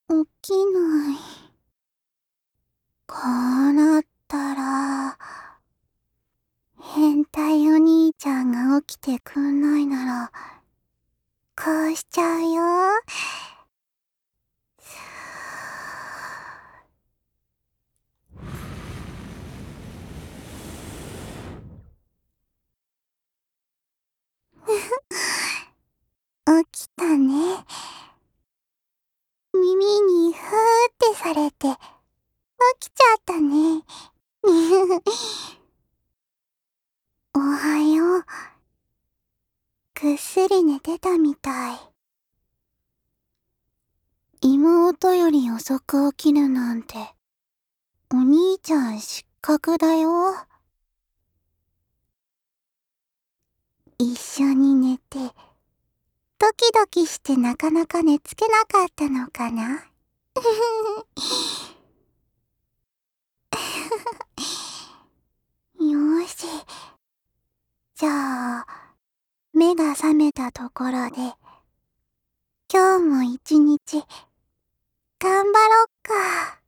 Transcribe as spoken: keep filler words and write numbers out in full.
起きない。こうなったら、変態お兄ちゃんが起きてくんないなら、こうしちゃうよ。起きたね。耳にふーってされて、起きちゃったね。おはよう。ぐっすり寝てたみたい。妹より遅く起きるなんて、お兄ちゃん失格だよ。一緒に寝て、ドキドキしてなかなか寝つけなかったのかな。よーし。じゃあ、目が覚めたところで、今日も一日、頑張ろっか。